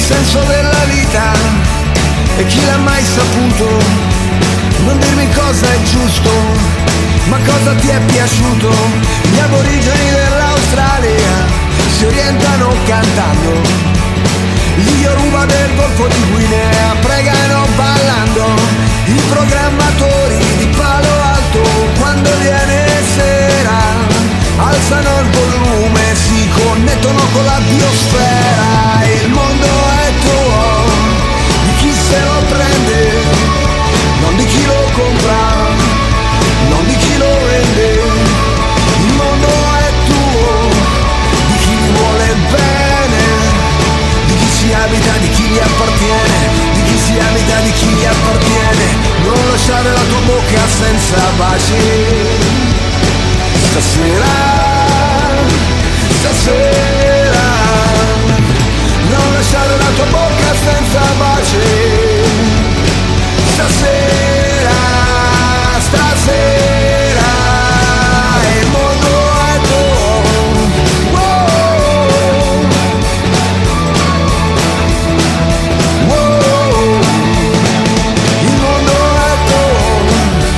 senso della vita e chi l'ha mai saputo. Non dirmi cosa è giusto, ma cosa ti è piaciuto. Gli aborigeni dell'Australia si orientano cantando, gli Yoruba del Golfo di Guinea pregano ballando, i programmatori di Palo Alto quando viene sera alzano il volume, si connettono con la biosfera. Il mondo è tuo, di chi se lo prende, non di chi lo compra, non di chi lo vende. Il mondo è tuo, di chi vuole bene, di chi ci abita, di chi gli appartiene, di chi si abita, di chi gli appartiene. Non lasciare la tua bocca senza baci, stasera, stasera. Non lasciare la tua bocca senza baci, stasera, stasera. Il mondo è tuo, wow, wow. Il mondo è tuo.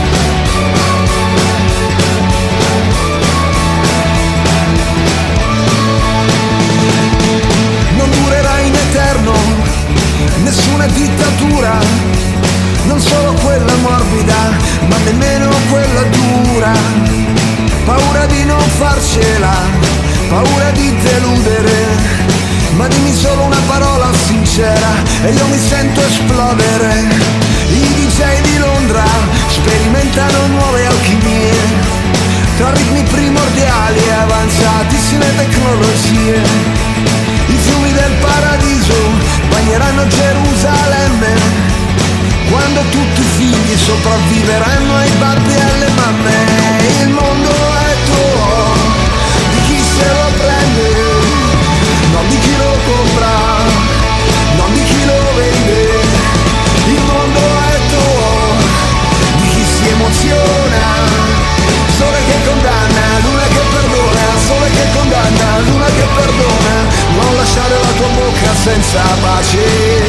Non durerà in eterno nessuna dittatura, non solo quella morbida, ma nemmeno quella dura. Paura di non farcela, paura di deludere, ma dimmi solo una parola sincera e io mi sento esplodere. I DJ di Londra sperimentano nuove alchimie, tra ritmi primordiali e avanzatissime tecnologie. I fiumi del paradiso bagneranno Gerusalemme, quando tutti i figli sopravviveranno ai babbi e alle mamme. Il mondo è tuo, di chi se lo prende, non di chi lo compra, non di chi lo vende. Il mondo è tuo, di chi si emoziona, sole che condanna, luna che perdona, sole che condanna, luna che perdona. Non lasciare la tua bocca senza pace,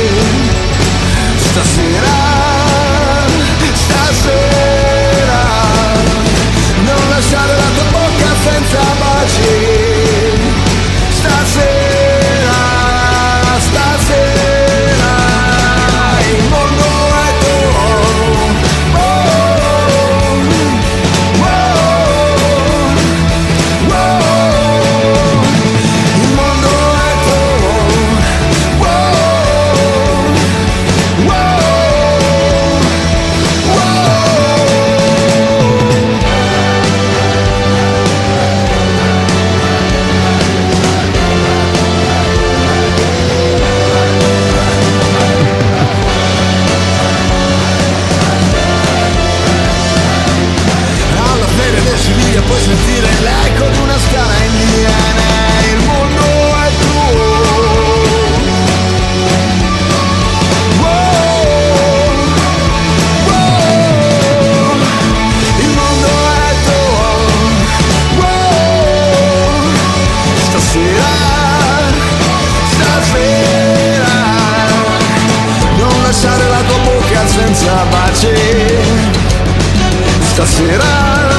stasera, stasera. Non lasciare la tua bocca senza pace, stasera, stasera. Il mondo è tuo, oh, oh, oh. Il mondo è tuo, oh, oh. Puoi sentire l'eco di una scala indiana. Il mondo è tuo, wow, wow. Il mondo è tuo, wow. Stasera, stasera. Non lasciare la tua bocca senza pace, stasera.